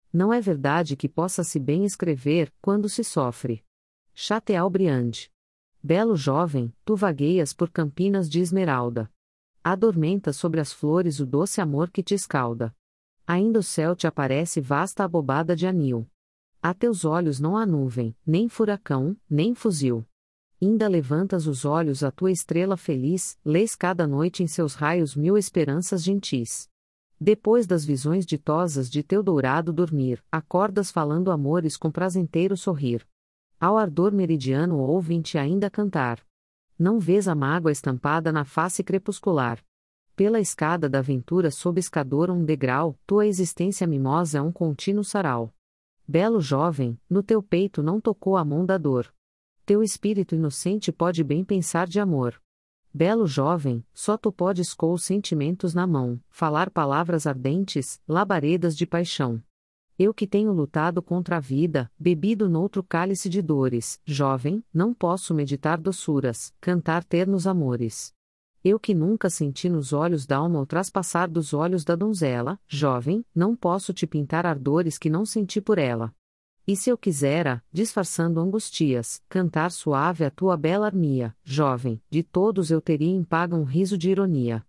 Não é verdade que possa-se bem escrever, quando se sofre. Chateaubriand. Belo jovem, tu vagueias por campinas de esmeralda. Adormenta sobre as flores o doce amor que te escalda. Ainda o céu te aparece vasta abobada de anil. A teus olhos não há nuvem, nem furacão, nem fuzil. Ainda levantas os olhos à tua estrela feliz, lês cada noite em seus raios mil esperanças gentis. Depois das visões ditosas de teu dourado dormir, acordas falando amores com prazenteiro sorrir. Ao ardor meridiano ouvem-te ainda cantar. Não vês a mágoa estampada na face crepuscular. Pela escada da aventura sob escador um degrau, tua existência mimosa é um contínuo sarau. Belo jovem, no teu peito não tocou a mão da dor. Teu espírito inocente pode bem pensar de amor. Belo jovem, só tu podes com os sentimentos na mão, falar palavras ardentes, labaredas de paixão. Eu que tenho lutado contra a vida, bebido noutro cálice de dores, jovem, não posso meditar doçuras, cantar ternos amores. Eu que nunca senti nos olhos d'alma o traspassar dos olhos da donzela, jovem, não posso te pintar ardores que não senti por ela. E se eu quisera, disfarçando angustias, cantar suave a tua bela harmonia, jovem, de todos eu teria em paga um riso de ironia.